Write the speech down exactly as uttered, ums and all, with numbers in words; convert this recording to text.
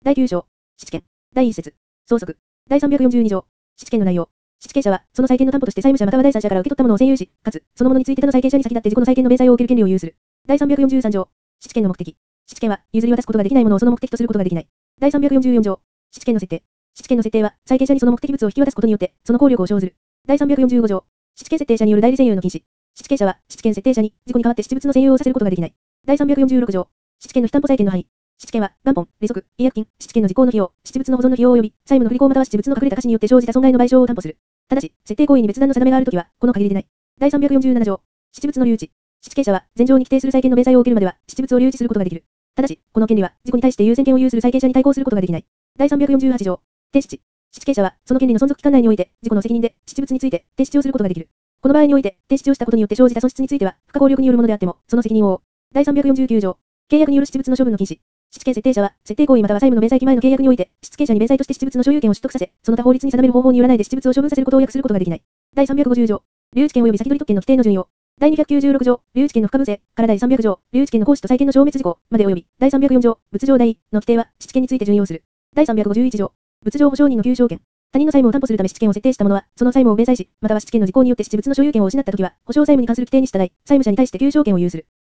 だいきゅう章、質権。だいいっ節、相続。だいさんびゃくよんじゅうに条、質権の内容。質権者は、その債権の担保として債務者または第三者から受け取ったものを占有し、かつ、そのものについて他の債権者に先立って自己の債権の明細を受ける権利を有する。だいさんびゃくよんじゅうさん条、質権の目的。質権は、譲り渡すことができないものをその目的とすることができない。だいさんびゃくよんじゅうよん条、質権の設定。質権の設定は、債権者にその目的物を引き渡すことによって、その効力を生ずる。だいさんびゃくよんじゅうご条、質権設定者による代理占有の禁止。質権者は、質権設定者に、自己に代わって質物の占有をさせることができない。だいさんびゃくよんじゅうろく条、質権の非担保債権の範囲。質権は、元本、利息、違約金、質権の実行の費用、質物の保存の費用及び、債務の不履行または質物の隠れた瑕疵によって生じた損害の賠償を担保する。ただし、設定行為に別段の定めがあるときは、この限りでない。だいさんびゃくよんじゅうなな条、質物の留置。質権者は、前条に規定する債権の明細を受けるまでは、質物を留置することができる。ただし、この権利は、自己に対して優先権を有する債権者に対抗することができない。だいさんびゃくよんじゅうはち条、停止。質権者は、その権利の存続期間内において、自己の責任で、質物について、停止をすることができる。この場合において、停止をしたことによって生じた損失については、不可抗力によるものであっても、その責任を負う。だいさんびゃくよんじゅうきゅう条、契約による質物の処分の禁止。質権設定者は、設定行為または債務の明細期前の契約において、質権者に明細として質物の所有権を取得させ、その他法律に定める方法によらないで質物を処分させることを約することができない。だいさんびゃくごじゅう条、留置権及び先取り特権の規定の順位を。だいにひゃくきゅうじゅうろく条、留置権の不可分性からだいさんびゃく条、留置権の行使と債権の消滅事項まで及び、だいさんびゃくよん条、物条第の規定は、質権について順位をする。だいさんびゃくごじゅういち条、物条保証人の求償権。他人の債務を担保するため質権を設定した者は、その債務を明細し、または質権の時効によって質物の所有権を失ったときは、保証債務に関する規定に従い、債務者に対して求償権を有する。